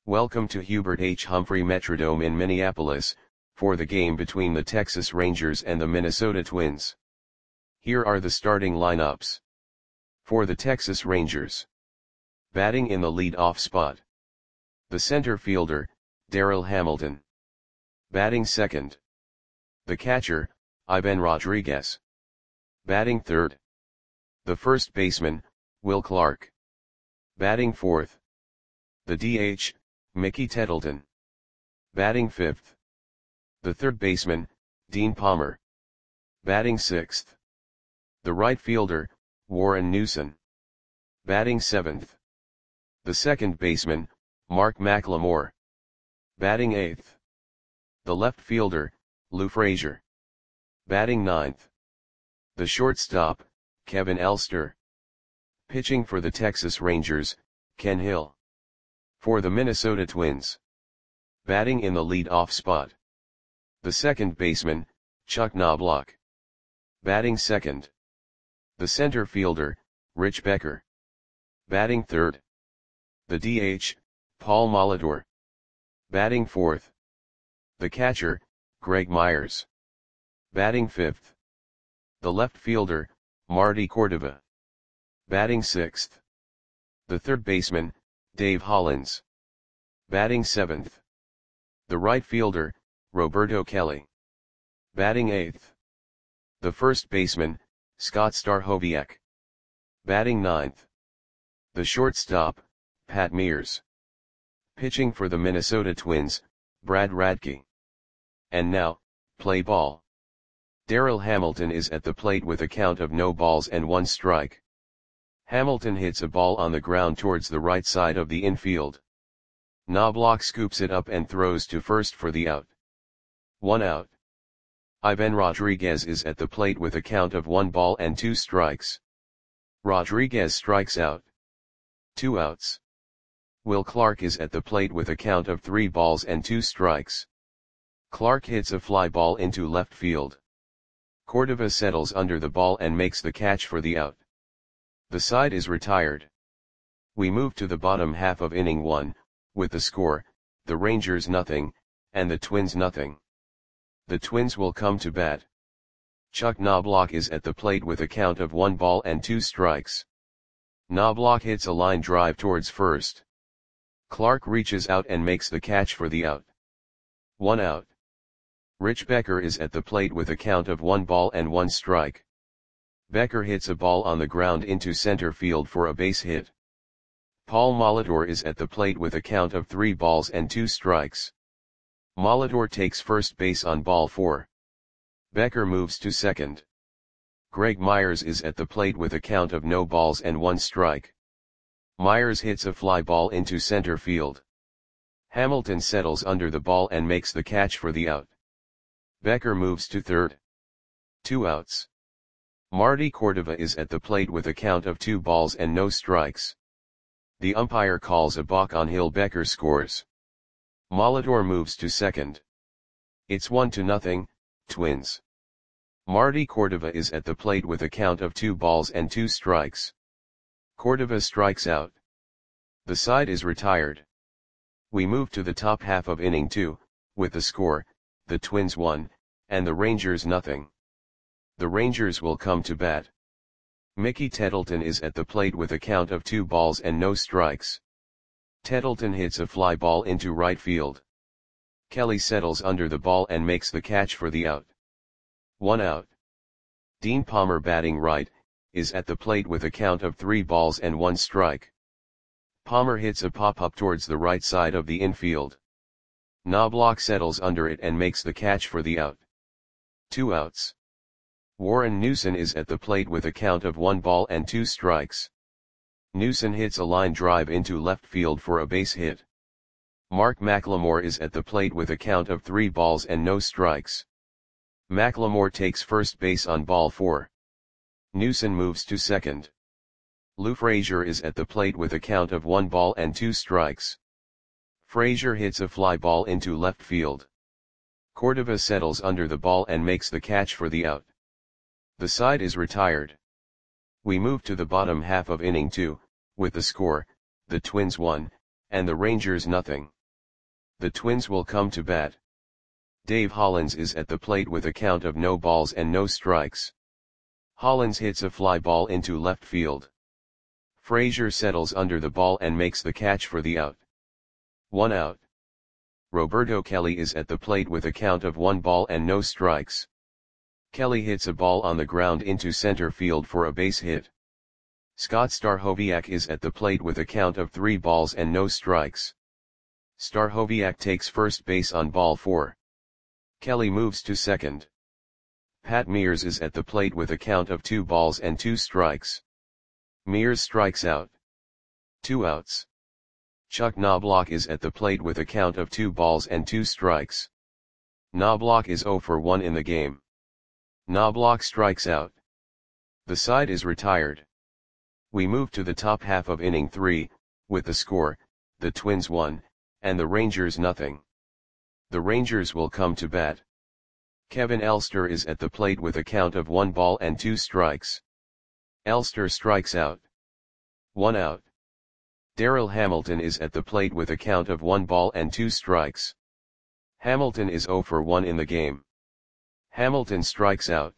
Welcome to Hubert H. Humphrey Metrodome in Minneapolis, for the game between the Texas Rangers and the Minnesota Twins. Here are the starting lineups. For the Texas Rangers. Batting in the lead-off spot. The center fielder, Darryl Hamilton. Batting second. The catcher, Ivan Rodriguez. Batting third. The first baseman, Will Clark. Batting fourth. The DH, Mickey Tettleton. Batting fifth. The third baseman, Dean Palmer. Batting sixth. The right fielder, Warren Newson. Batting seventh. The second baseman, Mark McLemore. Batting eighth. The left fielder, Lou Frazier. Batting ninth. The shortstop, Kevin Elster. Pitching for the Texas Rangers, Ken Hill. For the Minnesota Twins. Batting in the lead-off spot. The second baseman, Chuck Knobloch. Batting second. The center fielder, Rich Becker. Batting third. The DH, Paul Molitor. Batting fourth. The catcher, Greg Myers. Batting fifth. The left fielder, Marty Cordova. Batting sixth. The third baseman, Dave Hollins. Batting seventh. The right fielder, Roberto Kelly. Batting eighth. The first baseman, Scott Stachowiak. Batting ninth. The shortstop, Pat Mears. Pitching for the Minnesota Twins, Brad Radke. And now, play ball. Darryl Hamilton is at the plate with a count of no balls and one strike. Hamilton hits a ball on the ground towards the right side of the infield. Knobloch scoops it up and throws to first for the out. 1 out. Ivan Rodriguez is at the plate with a count of 1 ball and 2 strikes. Rodriguez strikes out. 2 outs. Will Clark is at the plate with a count of 3 balls and 2 strikes. Clark hits a fly ball into left field. Cordova settles under the ball and makes the catch for the out. The side is retired. We move to the bottom half of inning 1, with the score, the Rangers nothing, and the Twins nothing. The Twins will come to bat. Chuck Knobloch is at the plate with a count of 1 ball and 2 strikes. Knobloch hits a line drive towards first. Clark reaches out and makes the catch for the out. 1 out. Rich Becker is at the plate with a count of 1 ball and 1 strike. Becker hits a ball on the ground into center field for a base hit. Paul Molitor is at the plate with a count of 3 balls and 2 strikes. Molitor takes first base on ball 4. Becker moves to second. Greg Myers is at the plate with a count of no balls and 1 strike. Myers hits a fly ball into center field. Hamilton settles under the ball and makes the catch for the out. Becker moves to third. 2 outs. Marty Cordova is at the plate with a count of 2 balls and no strikes. The umpire calls a balk on Hill. Becker scores. Molitor moves to second. It's 1-0, Twins. Marty Cordova is at the plate with a count of 2 balls and 2 strikes. Cordova strikes out. The side is retired. We move to the top half of inning 2, with the score, the Twins 1, and the Rangers nothing. The Rangers will come to bat. Mickey Tettleton is at the plate with a count of 2 balls and no strikes. Tettleton hits a fly ball into right field. Kelly settles under the ball and makes the catch for the out. 1 out. Dean Palmer, batting right, is at the plate with a count of 3 balls and 1 strike. Palmer hits a pop-up towards the right side of the infield. Knobloch settles under it and makes the catch for the out. 2 outs. Warren Newson is at the plate with a count of 1 ball and 2 strikes. Newson hits a line drive into left field for a base hit. Mark McLemore is at the plate with a count of 3 balls and no strikes. McLemore takes first base on ball 4. Newson moves to second. Lou Frazier is at the plate with a count of 1 ball and 2 strikes. Frazier hits a fly ball into left field. Cordova settles under the ball and makes the catch for the out. The side is retired. We move to the bottom half of inning 2, with the score, the Twins 1, and the Rangers nothing. The Twins will come to bat. Dave Hollins is at the plate with a count of no balls and no strikes. Hollins hits a fly ball into left field. Frazier settles under the ball and makes the catch for the out. 1 out. Roberto Kelly is at the plate with a count of 1 ball and no strikes. Kelly hits a ball on the ground into center field for a base hit. Scott Stachowiak is at the plate with a count of 3 balls and no strikes. Stachowiak takes first base on ball 4. Kelly moves to second. Pat Mears is at the plate with a count of 2 balls and 2 strikes. Mears strikes out. 2 outs. Chuck Knobloch is at the plate with a count of 2 balls and 2 strikes. Knobloch is 0 for 1 in the game. Knobloch strikes out. The side is retired. We move to the top half of inning 3, with the score, the Twins 1, and the Rangers nothing. The Rangers will come to bat. Kevin Elster is at the plate with a count of 1 ball and 2 strikes. Elster strikes out. 1 out. Daryl Hamilton is at the plate with a count of 1 ball and 2 strikes. Hamilton is 0 for 1 in the game. Hamilton strikes out.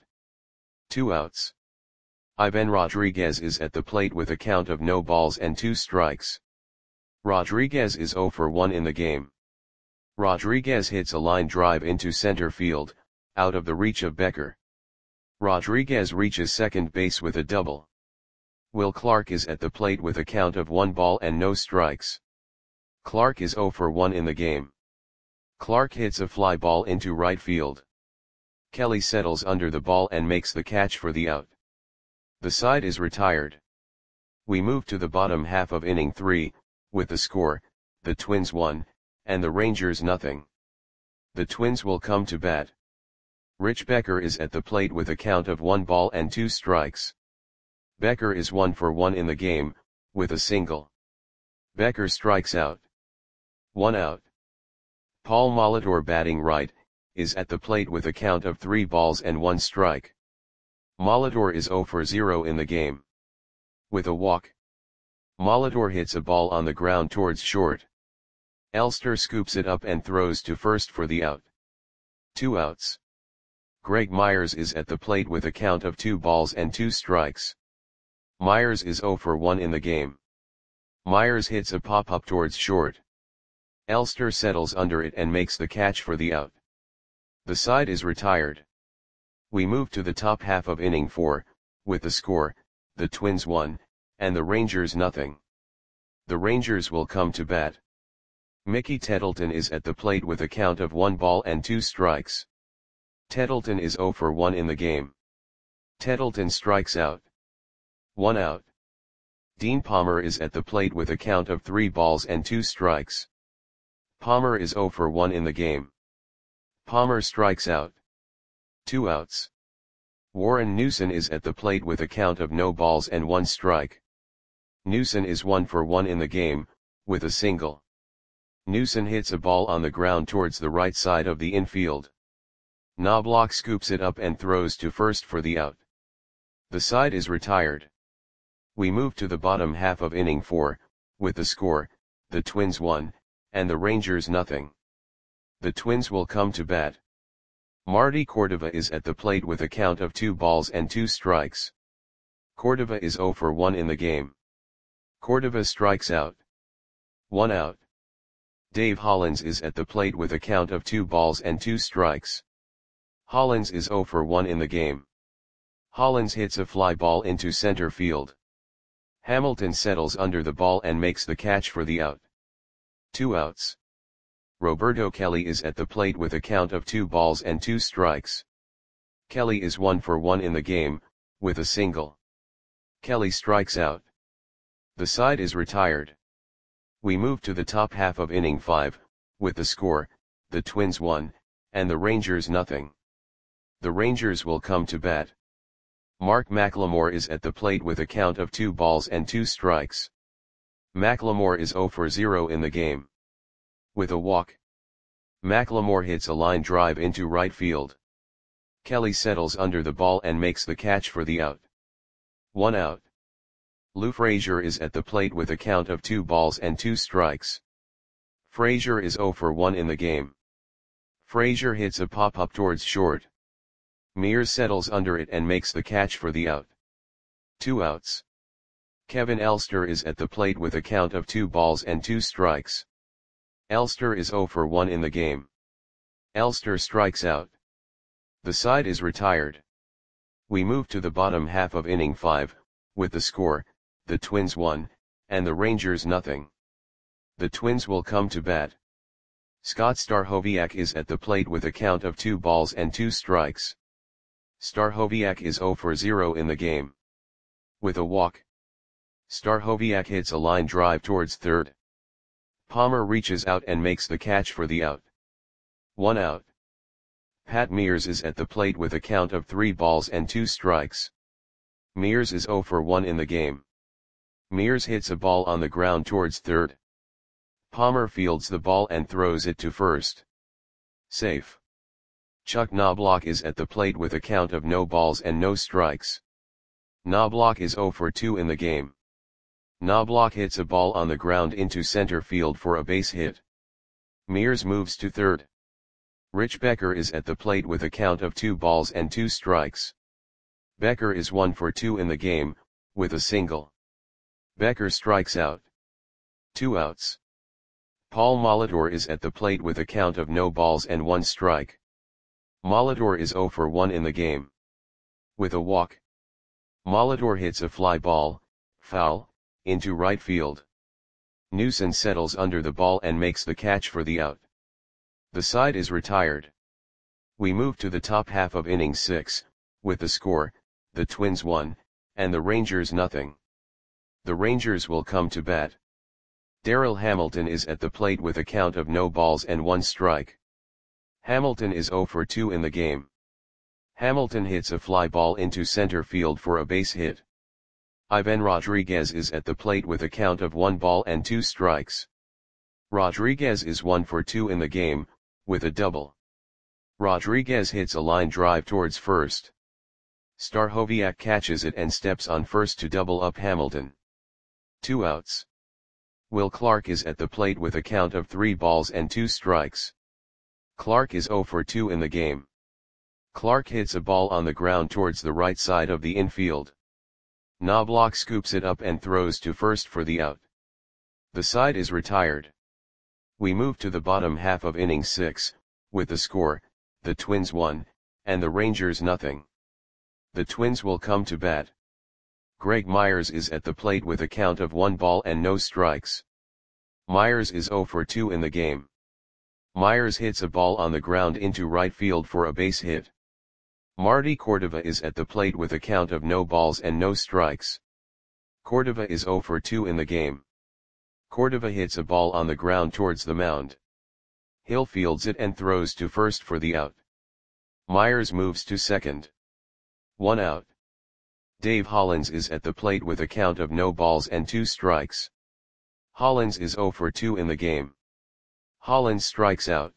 2 outs. Ivan Rodriguez is at the plate with a count of no balls and 2 strikes. Rodriguez is 0 for 1 in the game. Rodriguez hits a line drive into center field, out of the reach of Becker. Rodriguez reaches second base with a double. Will Clark is at the plate with a count of 1 ball and no strikes. Clark is 0 for 1 in the game. Clark hits a fly ball into right field. Kelly settles under the ball and makes the catch for the out. The side is retired. We move to the bottom half of inning 3, with the score, the Twins 1, and the Rangers nothing. The Twins will come to bat. Rich Becker is at the plate with a count of 1 ball and 2 strikes. Becker is 1 for 1 in the game, with a single. Becker strikes out. 1 out. Paul Molitor, batting right, is at the plate with a count of 3 balls and 1 strike. Molitor is 0 for 0 in the game. With a walk. Molitor hits a ball on the ground towards short. Elster scoops it up and throws to first for the out. 2 outs. Greg Myers is at the plate with a count of 2 balls and 2 strikes. Myers is 0 for 1 in the game. Myers hits a pop-up towards short. Elster settles under it and makes the catch for the out. The side is retired. We move to the top half of inning 4, with the score, the Twins 1, and the Rangers nothing. The Rangers will come to bat. Mickey Tettleton is at the plate with a count of 1 ball and 2 strikes. Tettleton is 0 for 1 in the game. Tettleton strikes out. 1 out. Dean Palmer is at the plate with a count of 3 balls and 2 strikes. Palmer is 0 for 1 in the game. Palmer strikes out. 2 outs. Warren Newson is at the plate with a count of no balls and 1 strike. Newson is 1 for 1 in the game, with a single. Newson hits a ball on the ground towards the right side of the infield. Knobloch scoops it up and throws to first for the out. The side is retired. We move to the bottom half of inning 4, with the score, the Twins 1, and the Rangers nothing. The Twins will come to bat. Marty Cordova is at the plate with a count of 2 balls and 2 strikes. Cordova is 0 for 1 in the game. Cordova strikes out. 1 out. Dave Hollins is at the plate with a count of 2 balls and 2 strikes. Hollins is 0 for 1 in the game. Hollins hits a fly ball into center field. Hamilton settles under the ball and makes the catch for the out. 2 outs. Roberto Kelly is at the plate with a count of 2 balls and 2 strikes. Kelly is 1 for 1 in the game, with a single. Kelly strikes out. The side is retired. We move to the top half of inning 5, with the score, the Twins 1, and the Rangers nothing. The Rangers will come to bat. Mark McLemore is at the plate with a count of 2 balls and 2 strikes. McLemore is 0 for 0 in the game. With a walk. McLemore hits a line drive into right field. Kelly settles under the ball and makes the catch for the out. 1 out. Lou Frazier is at the plate with a count of 2 balls and 2 strikes. Frazier is 0 for 1 in the game. Frazier hits a pop-up towards short. Mears settles under it and makes the catch for the out. 2 outs. Kevin Elster is at the plate with a count of 2 balls and 2 strikes. Elster is 0 for 1 in the game. Elster strikes out. The side is retired. We move to the bottom half of inning 5, with the score, the Twins 1, and the Rangers nothing. The Twins will come to bat. Scott Stachowiak is at the plate with a count of 2 balls and 2 strikes. Stachowiak is 0 for 0 in the game. With a walk, Stachowiak hits a line drive towards third. Palmer reaches out and makes the catch for the out. 1 out. Pat Mears is at the plate with a count of 3 balls and 2 strikes. Mears is 0 for 1 in the game. Mears hits a ball on the ground towards third. Palmer fields the ball and throws it to first. Safe. Chuck Knobloch is at the plate with a count of no balls and no strikes. Knobloch is 0 for 2 in the game. Knobloch hits a ball on the ground into center field for a base hit. Mears moves to third. Rich Becker is at the plate with a count of 2 balls and 2 strikes. Becker is 1 for 2 in the game, with a single. Becker strikes out. 2 outs. Paul Molitor is at the plate with a count of no balls and 1 strike. Molitor is 0 for 1 in the game. With a walk, Molitor hits a fly ball, foul, into right field. Newson settles under the ball and makes the catch for the out. The side is retired. We move to the top half of inning 6, with the score, the Twins 1, and the Rangers nothing. The Rangers will come to bat. Darryl Hamilton is at the plate with a count of no balls and 1 strike. Hamilton is 0 for 2 in the game. Hamilton hits a fly ball into center field for a base hit. Ivan Rodriguez is at the plate with a count of 1 ball and 2 strikes. Rodriguez is 1 for 2 in the game, with a double. Rodriguez hits a line drive towards first. Stachowiak catches it and steps on first to double up Hamilton. 2 outs. Will Clark is at the plate with a count of 3 balls and 2 strikes. Clark is 0 for 2 in the game. Clark hits a ball on the ground towards the right side of the infield. Knobloch scoops it up and throws to first for the out. The side is retired. We move to the bottom half of inning 6, with the score, the Twins 1, and the Rangers nothing. The Twins will come to bat. Greg Myers is at the plate with a count of 1 ball and no strikes. Myers is 0 for 2 in the game. Myers hits a ball on the ground into right field for a base hit. Marty Cordova is at the plate with a count of no balls and no strikes. Cordova is 0 for 2 in the game. Cordova hits a ball on the ground towards the mound. Hill fields it and throws to first for the out. Myers moves to second. 1 out. Dave Hollins is at the plate with a count of no balls and 2 strikes. Hollins is 0 for 2 in the game. Hollins strikes out.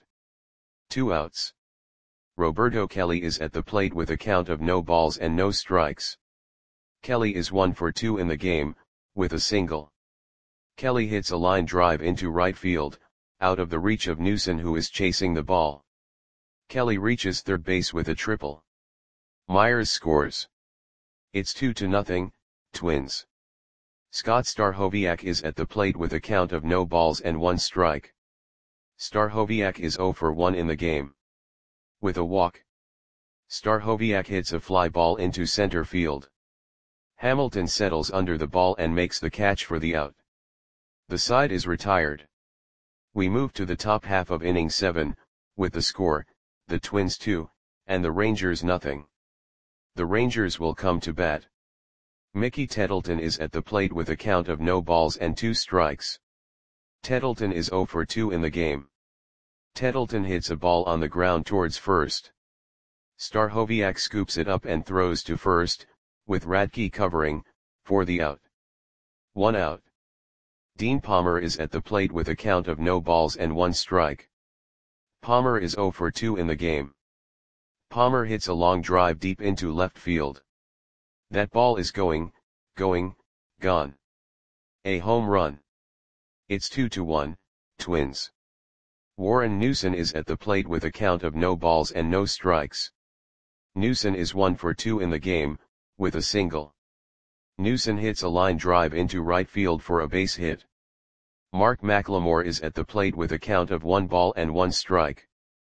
2 outs. Roberto Kelly is at the plate with a count of no balls and no strikes. Kelly is 1 for 2 in the game, with a single. Kelly hits a line drive into right field, out of the reach of Newson who is chasing the ball. Kelly reaches third base with a triple. Myers scores. It's 2-0, Twins. Scott Stachowiak is at the plate with a count of no balls and 1 strike. Stachowiak is 0 for 1 in the game. With a walk, Stachowiak hits a fly ball into center field. Hamilton settles under the ball and makes the catch for the out. The side is retired. We move to the top half of inning 7, with the score, the Twins 2, and the Rangers nothing. The Rangers will come to bat. Mickey Tettleton is at the plate with a count of no balls and 2 strikes. Tettleton is 0 for 2 in the game. Tettleton hits a ball on the ground towards first. Stachowiak scoops it up and throws to first, with Radke covering, for the out. 1 out. Dean Palmer is at the plate with a count of no balls and 1 strike. Palmer is 0 for 2 in the game. Palmer hits a long drive deep into left field. That ball is gone. A home run. It's 2-1, Twins. Warren Newson is at the plate with a count of no balls and no strikes. Newson is 1 for 2 in the game, with a single. Newson hits a line drive into right field for a base hit. Mark McLemore is at the plate with a count of 1 ball and 1 strike.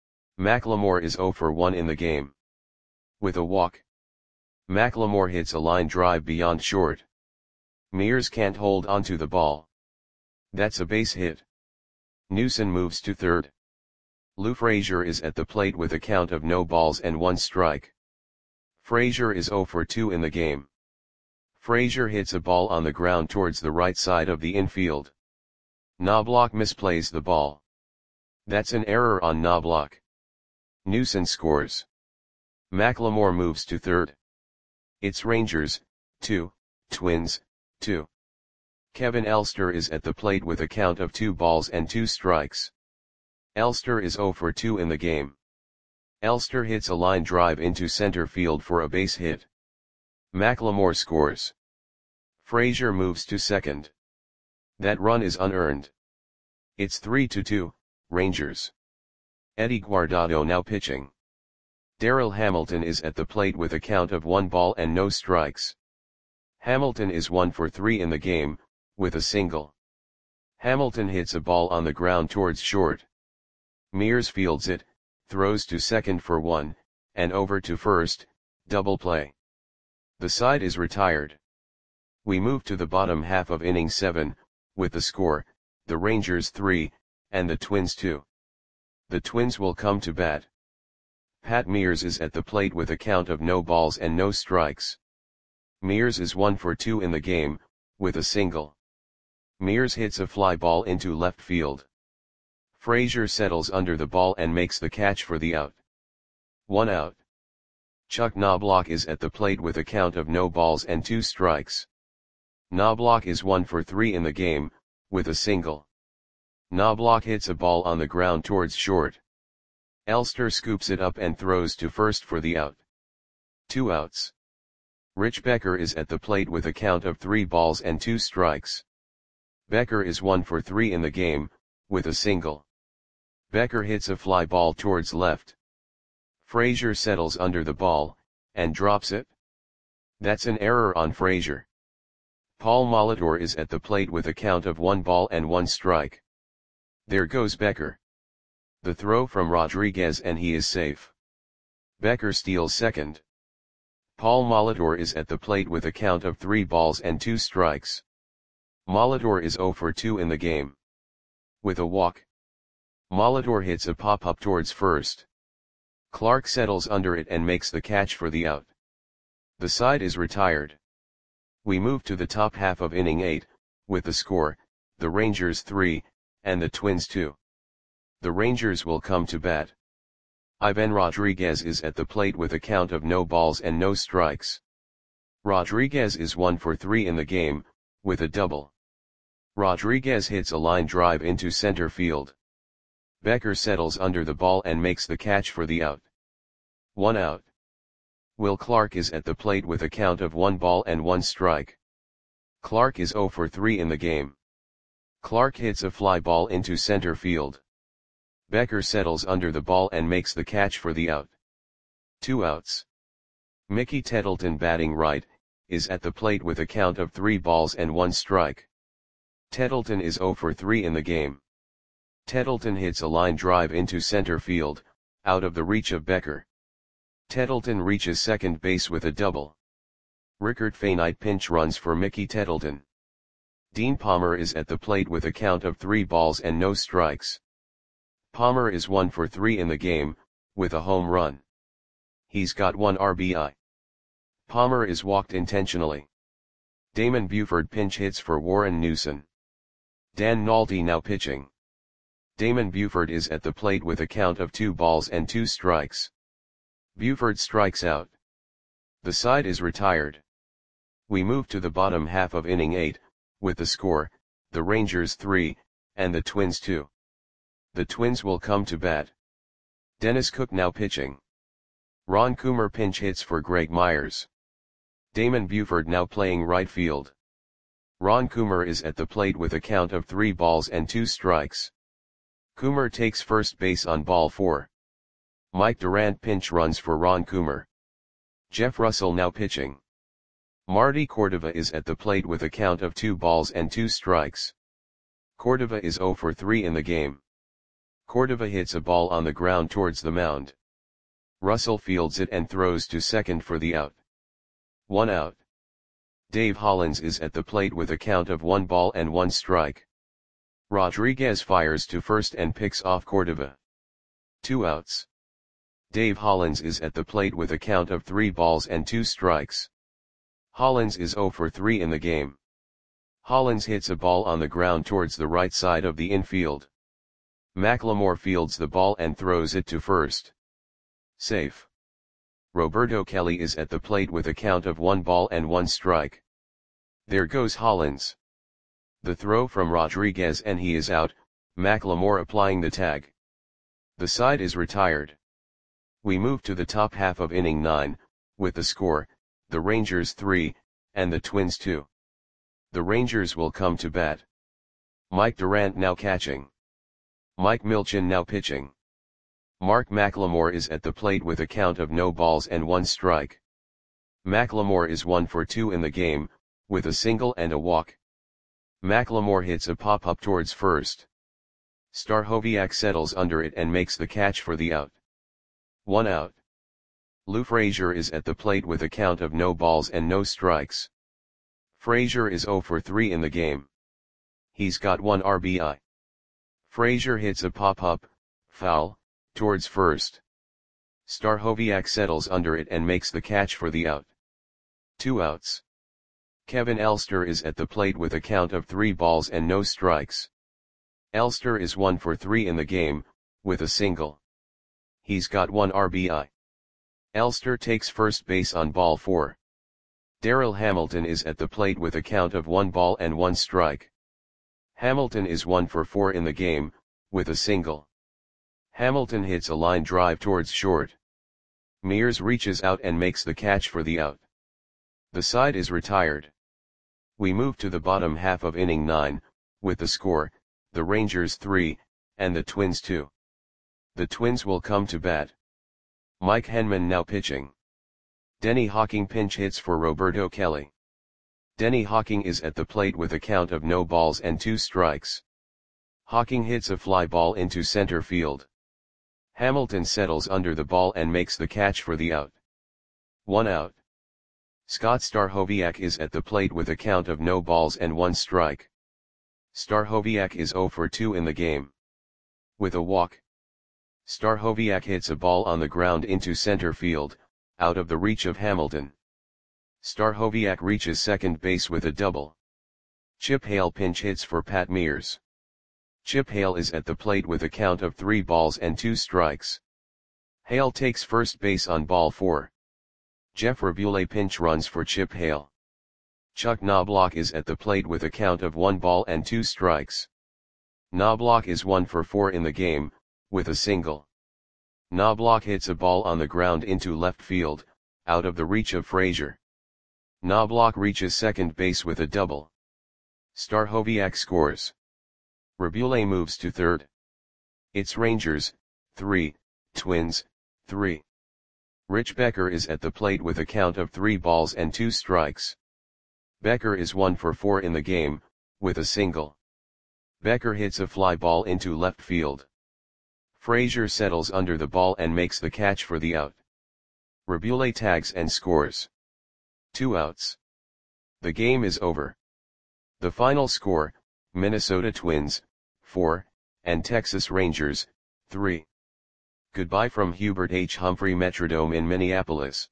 McLemore is 0 for 1 in the game. With a walk. McLemore hits a line drive beyond short. Mears can't hold onto the ball. That's a base hit. Newson moves to third. Lou Frazier is at the plate with a count of no balls and 1 strike. Frazier is 0 for 2 in the game. Frazier hits a ball on the ground towards the right side of the infield. Knobloch misplays the ball. That's an error on Knobloch. Newson scores. McLemore moves to third. It's Rangers, 2, Twins, 2. Kevin Elster is at the plate with a count of 2 balls and 2 strikes. Elster is 0 for 2 in the game. Elster hits a line drive into center field for a base hit. McLemore scores. Frazier moves to second. That run is unearned. It's 3-2, Rangers. Eddie Guardado now pitching. Darryl Hamilton is at the plate with a count of 1 ball and no strikes. Hamilton is 1 for 3 in the game, with a single. Hamilton hits a ball on the ground towards short. Mears fields it, throws to second for 1, and over to first, double play. The side is retired. We move to the bottom half of inning 7, with the score, the Rangers 3, and the Twins 2. The Twins will come to bat. Pat Mears is at the plate with a count of no balls and no strikes. Mears is 1 for 2 in the game, with a single. Mears hits a fly ball into left field. Frazier settles under the ball and makes the catch for the out. 1 out. Chuck Knobloch is at the plate with a count of no balls and 2 strikes. Knobloch is 1 for 3 in the game, with a single. Knobloch hits a ball on the ground towards short. Elster scoops it up and throws to first for the out. 2 outs. Rich Becker is at the plate with a count of 3 balls and 2 strikes. Becker is 1 for 3 in the game, with a single. Becker hits a fly ball towards left. Frazier settles under the ball, and drops it. That's an error on Frazier. Paul Molitor is at the plate with a count of 1 ball and 1 strike. There goes Becker. The throw from Rodriguez and he is safe. Becker steals second. Paul Molitor is at the plate with a count of 3 balls and 2 strikes. Molitor is 0 for 2 in the game. With a walk. Molitor hits a pop-up towards first. Clark settles under it and makes the catch for the out. The side is retired. We move to the top half of inning 8, with the score, the Rangers 3, and the Twins 2. The Rangers will come to bat. Ivan Rodriguez is at the plate with a count of no balls and no strikes. Rodriguez is 1 for 3 in the game, with a double. Rodriguez hits a line drive into center field. Becker settles under the ball and makes the catch for the out. 1 out. Will Clark is at the plate with a count of 1 ball and 1 strike. Clark is 0 for 3 in the game. Clark hits a fly ball into center field. Becker settles under the ball and makes the catch for the out. 2 outs. Mickey Tettleton, batting right, is at the plate with a count of 3 balls and 1 strike. Tettleton is 0 for 3 in the game. Tettleton hits a line drive into center field, out of the reach of Becker. Tettleton reaches second base with a double. Rickard Fainite pinch runs for Mickey Tettleton. Dean Palmer is at the plate with a count of 3 balls and no strikes. Palmer is 1 for 3 in the game, with a home run. He's got 1 RBI. Palmer is walked intentionally. Damon Buford pinch hits for Warren Newson. Dan Nolte now pitching. Damon Buford is at the plate with a count of 2 balls and 2 strikes. Buford strikes out. The side is retired. We move to the bottom half of inning 8, with the score, the Rangers 3, and the Twins 2. The Twins will come to bat. Dennis Cook now pitching. Ron Coomer pinch hits for Greg Myers. Damon Buford now playing right field. Ron Coomer is at the plate with a count of 3 balls and 2 strikes. Coomer takes first base on ball 4. Mike Durant pinch runs for Ron Coomer. Jeff Russell now pitching. Marty Cordova is at the plate with a count of 2 balls and 2 strikes. Cordova is 0 for 3 in the game. Cordova hits a ball on the ground towards the mound. Russell fields it and throws to second for the out. 1 out. Dave Hollins is at the plate with a count of 1 ball and 1 strike. Rodriguez fires to first and picks off Cordova. 2 outs. Dave Hollins is at the plate with a count of 3 balls and 2 strikes. Hollins is 0 for 3 in the game. Hollins hits a ball on the ground towards the right side of the infield. McLemore fields the ball and throws it to first. Safe. Roberto Kelly is at the plate with a count of 1 ball and 1 strike. There goes Hollins. The throw from Rodriguez and he is out, McLemore applying the tag. The side is retired. We move to the top half of inning 9, with the score, the Rangers 3, and the Twins 2. The Rangers will come to bat. Mike Durant now catching. Mike Milchin now pitching. Mark McLemore is at the plate with a count of no balls and 1 strike. McLemore is 1 for 2 in the game, with a single and a walk. McLemore hits a pop-up towards first. Stachowiak settles under it and makes the catch for the out. 1 out. Lou Frazier is at the plate with a count of no balls and no strikes. Frazier is 0 for 3 in the game. He's got 1 RBI. Frazier hits a pop-up, foul, towards first. Stachowiak settles under it and makes the catch for the out. 2 outs. Kevin Elster is at the plate with a count of 3 balls and no strikes. Elster is 1 for 3 in the game, with a single. He's got 1 RBI. Elster takes first base on ball 4. Darryl Hamilton is at the plate with a count of 1 ball and 1 strike. Hamilton is 1 for 4 in the game, with a single. Hamilton hits a line drive towards short. Mears reaches out and makes the catch for the out. The side is retired. We move to the bottom half of inning 9, with the score, the Rangers 3, and the Twins 2. The Twins will come to bat. Mike Henman now pitching. Denny Hawking pinch hits for Roberto Kelly. Denny Hawking is at the plate with a count of no balls and 2 strikes. Hawking hits a fly ball into center field. Hamilton settles under the ball and makes the catch for the out. 1 out. Scott Stachowiak is at the plate with a count of no balls and 1 strike. Stachowiak is 0 for 2 in the game. With a walk. Stachowiak hits a ball on the ground into center field, out of the reach of Hamilton. Stachowiak reaches second base with a double. Chip Hale pinch hits for Pat Mears. Chip Hale is at the plate with a count of 3 balls and 2 strikes. Hale takes first base on ball 4. Jeff Rabule pinch runs for Chip Hale. Chuck Knobloch is at the plate with a count of 1 ball and 2 strikes. Knobloch is 1 for 4 in the game, with a single. Knobloch hits a ball on the ground into left field, out of the reach of Frazier. Knobloch reaches second base with a double. Stachowiak scores. Rabule moves to third. It's Rangers, 3, Twins, 3. Rich Becker is at the plate with a count of 3 balls and 2 strikes. Becker is 1 for 4 in the game, with a single. Becker hits a fly ball into left field. Frazier settles under the ball and makes the catch for the out. Rabule tags and scores. 2 outs. The game is over. The final score, Minnesota Twins, 4, and Texas Rangers, 3. Goodbye from Hubert H. Humphrey Metrodome in Minneapolis.